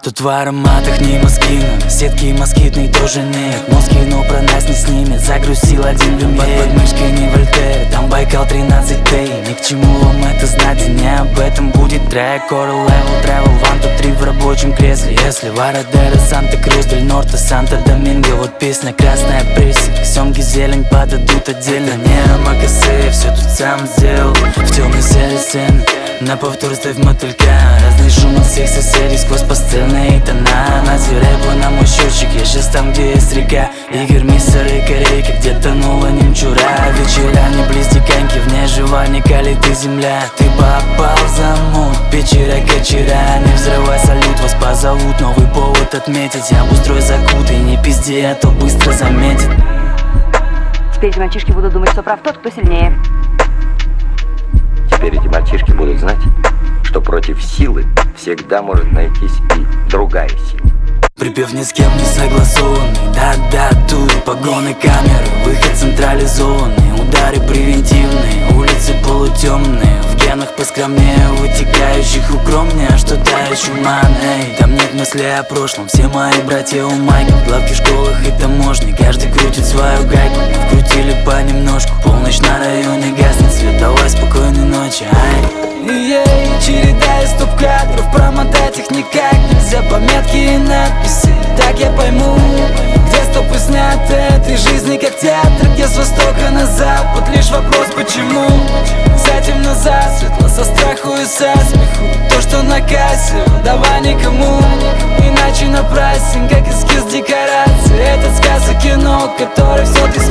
Тут в ароматах не москина, сетки москитной тоже нет. Мозги, но про нас не снимет, загрузил один люмьер. Под подмышкой не Вольтер, там Байкал 13Т. Ни к чему вам это знать, и не об этом будет трек. Coral Level, Travel, 1, 2, 3 в рабочем кресле. Если Варадера, Санта-Крус, Дель Норте, Санта-Доминго. Вот песня красная прессинг, семги зелень подадут отдельно. Не Макасе, все тут сам сделал. В темной зале сцены, на повтор ставь мотылька. Разный шум от всех соседей сквозь пастельные тона. Нази рэпа на мой счетчик, я сейчас там, где есть река. Игорь, мистер и корейка, где тонула немчура. Вечера не близ диканьки, вне жевальника леты земля. Ты попал в замут, печера-кочера. Не взрывай салют, вас позовут, новый повод отметить. Я устрой закутай, не пизди, а то быстро заметит. Теперь эти мальчишки будут думать, что прав тот, кто сильнее. Теперь эти мальчишки будут знать, что против силы всегда может найтись и другая сила. Припев ни с кем не согласованный, да-да, тут погоны камеры, выход централизованный, удары превентивные, улицы полутемные, в генах поскромнее, вытекающих укромнее, что-то еще ман, эй, там нет мысли о прошлом, все мои братья у майков, в главке школах и таможни, каждый крутит свою гайку, мы вкрутили понемножку, полночь на районе гаснет свет, давай спокойной ночи, ай. Ей, череда из стоп-кадров, промотать их никак нельзя, пометки и надписи, так я пойму, где стопы сняты этой жизни как театр, где с востока на запад, лишь вопрос почему. Затем назад, светло со страху и со смеху, то, что на кассе, давай никому, иначе напрасен, как эскиз декорации. Этот сказ и кино, который все ты